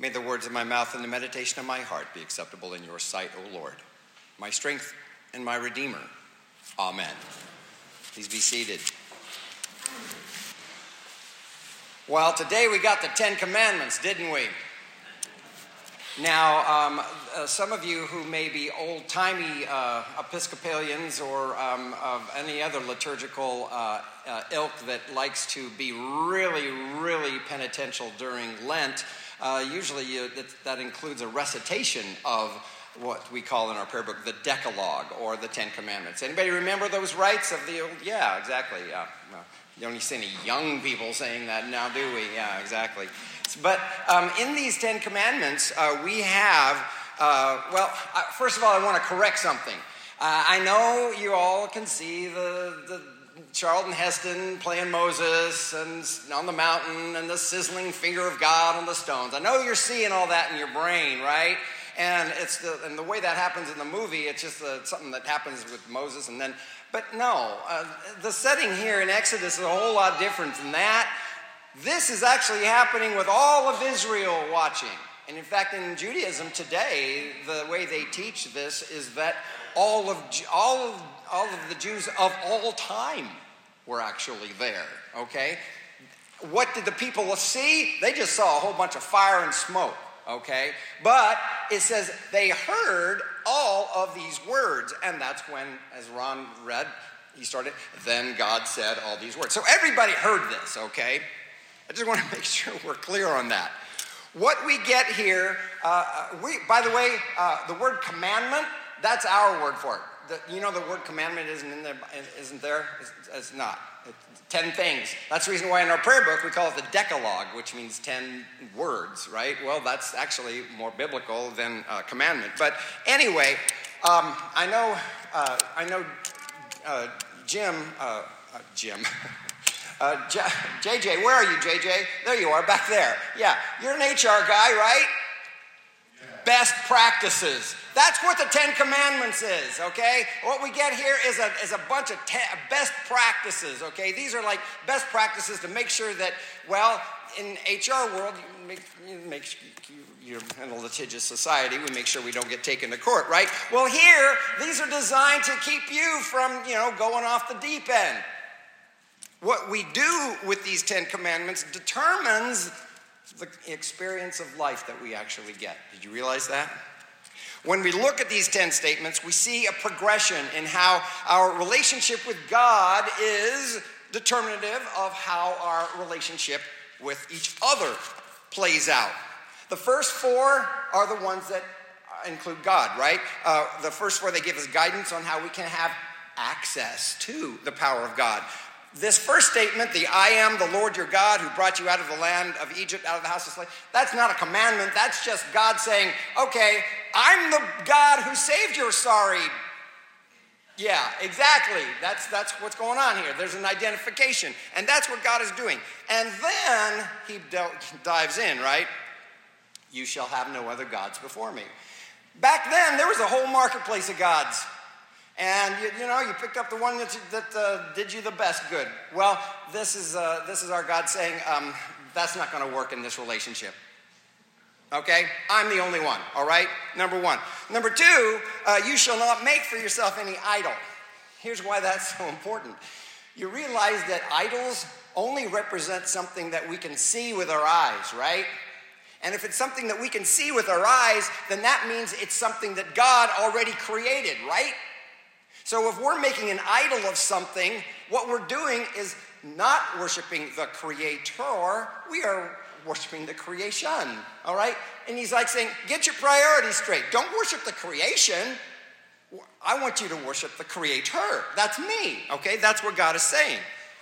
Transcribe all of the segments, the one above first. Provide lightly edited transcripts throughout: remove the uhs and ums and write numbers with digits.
May the words of my mouth and the meditation of my heart be acceptable in your sight, O Lord, my strength and my Redeemer. Amen. Please be seated. Well, today we got the Ten Commandments, didn't we? Now, some of you who may be old-timey Episcopalians or of any other liturgical ilk that likes to be really, really penitential during Lent, usually that includes a recitation of what we call in our prayer book the Decalogue or the Ten Commandments. Anybody remember those rites of the old? Yeah, exactly. Yeah. Well, you don't see any young people saying that now, do we? Yeah, exactly. But in these Ten Commandments, we have, first of all, I want to correct something. I know you all can see the Charlton Heston playing Moses and on the mountain and the sizzling finger of God on the stones. I know you're seeing all that in your brain, right? And and the way that happens in the movie, it's just something that happens with Moses and then. But no, the setting here in Exodus is a whole lot different than that. This is actually happening with all of Israel watching. And in fact, in Judaism today, the way they teach this is that all of the Jews of all time were actually there, okay? What did the people see? They just saw a whole bunch of fire and smoke, okay? But it says they heard all of these words, and that's when, as Ron read, he started, then God said all these words. So everybody heard this, okay? I just want to make sure we're clear on that. What we get here, by the way, the word commandment, that's our word for it. The word commandment isn't there? It's not. 10 things. That's the reason why in our prayer book we call it the Decalogue, which means 10 words, right? Well, that's actually more biblical than commandment. But anyway, I know Jim. JJ, where are you, JJ? There you are, back there. Yeah, you're an HR guy, right? Yeah. Best practices. That's what the Ten Commandments is, okay? What we get here is a bunch of best practices, okay? These are like best practices to make sure that, well, in HR world, you're in a litigious society, we make sure we don't get taken to court, right? Well, here, these are designed to keep you from, going off the deep end. What we do with these Ten Commandments determines the experience of life that we actually get. Did you realize that? When we look at these 10 statements, we see a progression in how our relationship with God is determinative of how our relationship with each other plays out. The first 4 are the ones that include God, right? The first 4, they give us guidance on how we can have access to the power of God. This first statement, the I am the Lord your God who brought you out of the land of Egypt, out of the house of slavery, that's not a commandment. That's just God saying, okay, I'm the God who saved your sorry. Yeah, exactly. That's what's going on here. There's an identification. And that's what God is doing. And then he dives in, right? You shall have no other gods before me. Back then, there was a whole marketplace of gods. And you picked up the one that did you the best good. Well, this is our God saying that's not going to work in this relationship. Okay, I'm the only one. All right, number 1. Number 2, you shall not make for yourself any idol. Here's why that's so important. You realize that idols only represent something that we can see with our eyes, right? And if it's something that we can see with our eyes, then that means it's something that God already created, right? So if we're making an idol of something, what we're doing is not worshiping the creator, we are worshiping the creation, all right? And he's like saying, get your priorities straight. Don't worship the creation. I want you to worship the creator. That's me, okay? That's what God is saying.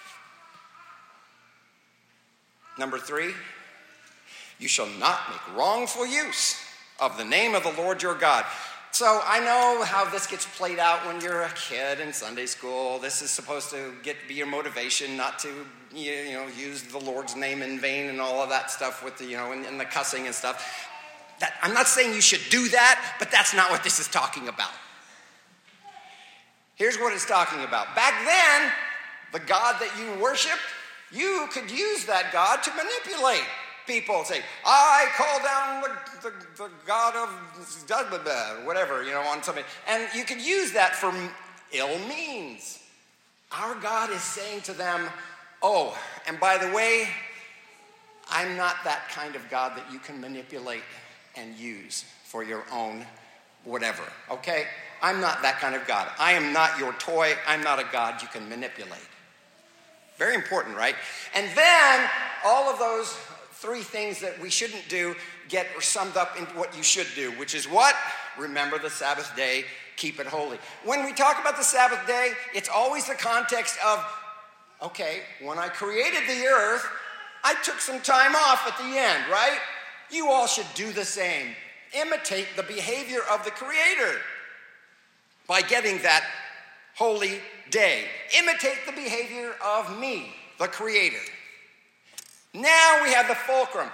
Number 3, you shall not make wrongful use of the name of the Lord your God. So I know how this gets played out when you're a kid in Sunday school. This is supposed to be your motivation not to, use the Lord's name in vain and all of that stuff with and the cussing and stuff. I'm not saying you should do that, but that's not what this is talking about. Here's what it's talking about. Back then, the God that you worshiped, you could use that God to manipulate people say, I call down the God of whatever, on something. And you could use that for ill means. Our God is saying to them, oh, and by the way, I'm not that kind of God that you can manipulate and use for your own whatever, okay? I'm not that kind of God. I am not your toy. I'm not a God you can manipulate. Very important, right? And then all of those 3 things that we shouldn't do get summed up in what you should do, which is what? Remember the Sabbath day, keep it holy. When we talk about the Sabbath day, it's always the context of, okay, when I created the earth, I took some time off at the end, right? You all should do the same. Imitate the behavior of the Creator by getting that holy day. Imitate the behavior of me, the Creator. Now we have the fulcrum.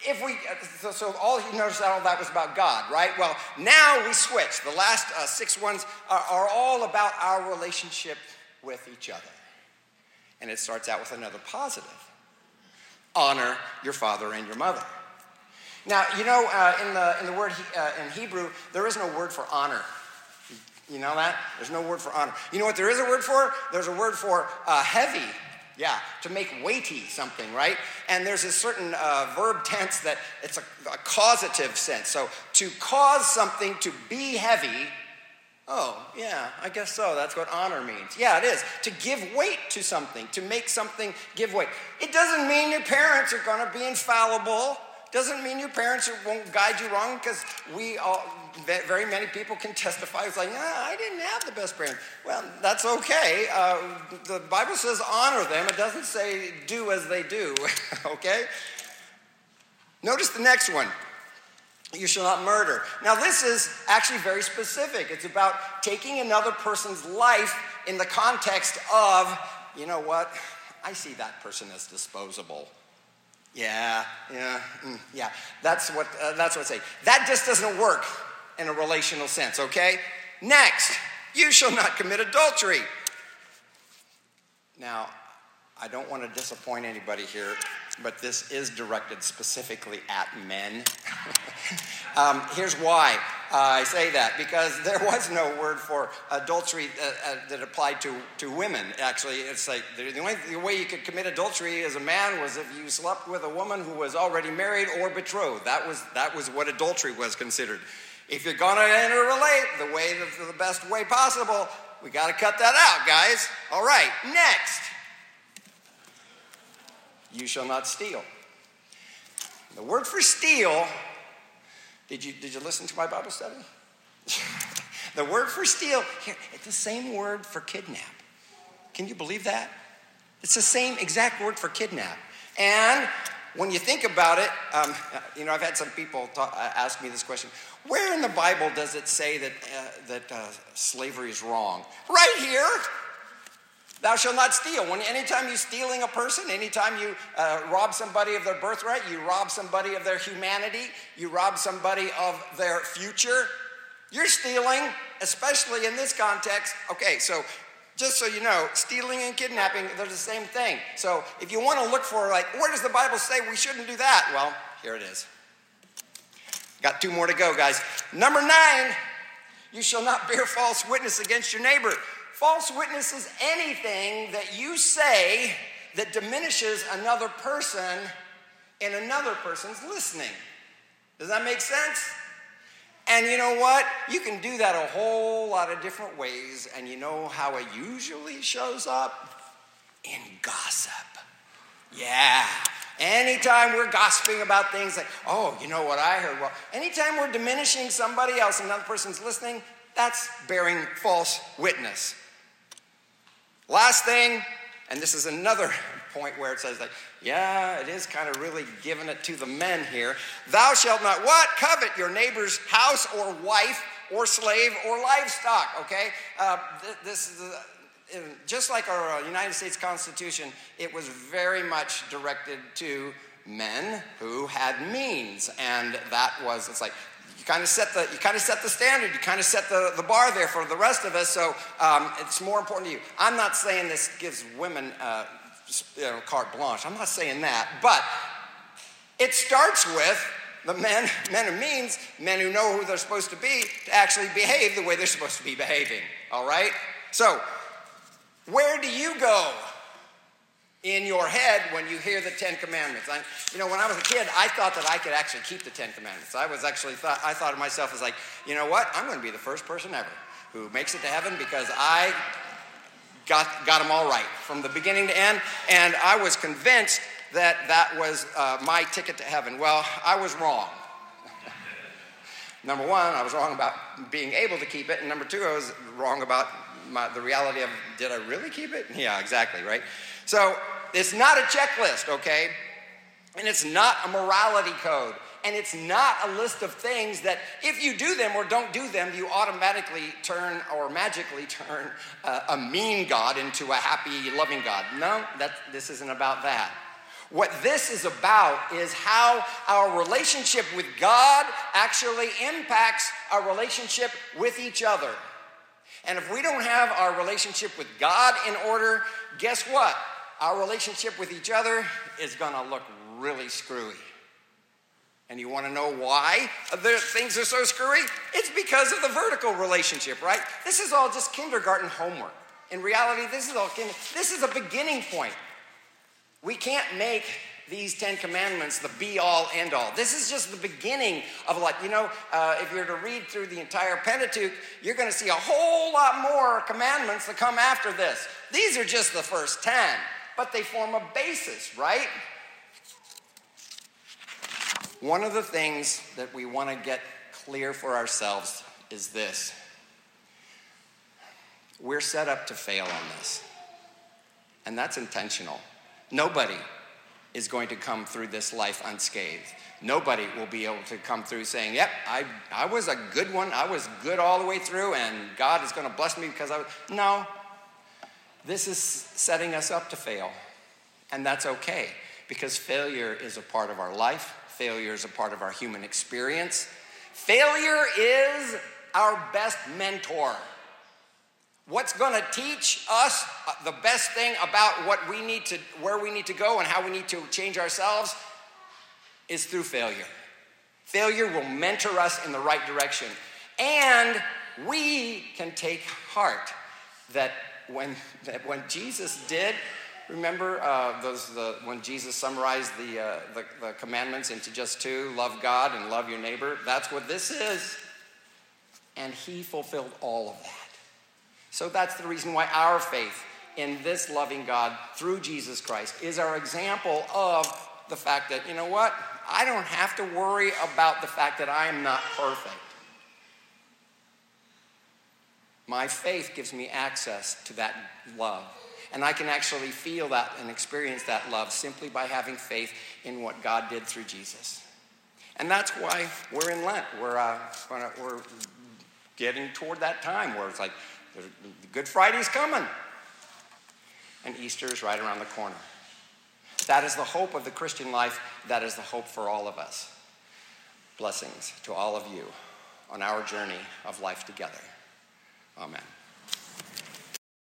So all you notice all that was about God, right? Well, now we switch. The last 6 ones are all about our relationship with each other. And it starts out with another positive. Honor your father and your mother. Now, in the word in Hebrew, there is no word for honor. You know that? There's no word for honor. You know what there is a word for? There's a word for heavy. Yeah, to make weighty something, right? And there's a certain verb tense that it's a causative sense. So to cause something to be heavy, oh, yeah, I guess so. That's what honor means. Yeah, it is. To give weight to something, to make something give weight. It doesn't mean your parents are going to be infallible. Doesn't mean your parents won't guide you wrong, because very many people can testify. It's like, I didn't have the best parents. Well, that's okay. The Bible says honor them. It doesn't say do as they do, okay? Notice the next one. You shall not murder. Now, this is actually very specific. It's about taking another person's life in the context of, you know what? I see that person as disposable. Yeah. That's what it's saying. That just doesn't work in a relational sense, okay? Next, you shall not commit adultery. Now, I don't want to disappoint anybody here, but this is directed specifically at men. Here's why I say that. Because there was no word for adultery that applied to women. Actually, it's like the only way you could commit adultery as a man was if you slept with a woman who was already married or betrothed. That was what adultery was considered. If you're going to interrelate the best way possible, we got to cut that out, guys. All right, next. You shall not steal. The word for steal, did you listen to my Bible study? The word for steal, it's the same word for kidnap. Can you believe that? It's the same exact word for kidnap. And when you think about it, I've had some people ask me this question. Where in the Bible does it say that slavery is wrong? Right here. Thou shalt not steal. Anytime you're stealing a person, anytime you rob somebody of their birthright, you rob somebody of their humanity, you rob somebody of their future, you're stealing, especially in this context. Okay, so just so you know, stealing and kidnapping, they're the same thing. So if you want to look for, where does the Bible say we shouldn't do that? Well, here it is. Got 2 more to go, guys. Number 9, you shall not bear false witness against your neighbor. False witness is anything that you say that diminishes another person and another person's listening. Does that make sense? And you know what? You can do that a whole lot of different ways, and you know how it usually shows up? In gossip. Yeah. Anytime we're gossiping about things like, oh, you know what I heard? Well, anytime we're diminishing somebody else and another person's listening, that's bearing false witness. Last thing, and this is another point where it says yeah, it is kind of really giving it to the men here. Thou shalt not what? Covet your neighbor's house or wife or slave or livestock, okay? This is just like our United States Constitution, it was very much directed to men who had means. And that was, it's like, you kind of set the standard. You kind of set the bar there for the rest of us. So it's more important to you. I'm not saying this gives women carte blanche. I'm not saying that. But It starts with the men and means, men who know who they're supposed to be, to actually behave the way they're supposed to be behaving, all right? So, where do you go in your head when you hear the Ten Commandments? When I was a kid, I thought that I could actually keep the Ten Commandments. I thought of myself as like, you know what? I'm going to be the first person ever who makes it to heaven because I got them all right from the beginning to end, and I was convinced that was my ticket to heaven. Well, I was wrong. Number one, I was wrong about being able to keep it, and number two, I was wrong about the reality of, did I really keep it? Yeah, exactly, right? So it's not a checklist, okay? And it's not a morality code. And it's not a list of things that if you do them or don't do them, you automatically turn or magically turn a mean God into a happy, loving God. No, this isn't about that. What this is about is how our relationship with God actually impacts our relationship with each other. And if we don't have our relationship with God in order, guess what? Our relationship with each other is going to look really screwy. And you want to know why things are so screwy? It's because of the vertical relationship, right? This is all just kindergarten homework. In reality, this is a beginning point. We can't make these Ten Commandments the be-all, end-all. This is just the beginning of life. If you're to read through the entire Pentateuch, you're going to see a whole lot more commandments that come after this. These are just the first 10, but they form a basis, right? One of the things that we want to get clear for ourselves is this. We're set up to fail on this. And that's intentional. Nobody is going to come through this life unscathed. Nobody will be able to come through saying, yep, I was a good one. I was good all the way through, and God is going to bless me because I was. No. This is setting us up to fail. And that's okay, because failure is a part of our life. Failure is a part of our human experience. Failure is our best mentor. What's going to teach us the best thing about where we need to go and how we need to change ourselves is through failure. Failure will mentor us in the right direction. And we can take heart that when Jesus did, remember when Jesus summarized the commandments into just two, love God and love your neighbor? That's what this is. And he fulfilled all of that. So that's the reason why our faith in this loving God through Jesus Christ is our example of the fact that, you know what? I don't have to worry about the fact that I am not perfect. My faith gives me access to that love. And I can actually feel that and experience that love simply by having faith in what God did through Jesus. And that's why we're in Lent. We're getting toward that time where it's like, Good Friday's coming. And Easter is right around the corner. That is the hope of the Christian life. That is the hope for all of us. Blessings to all of you on our journey of life together. Amen.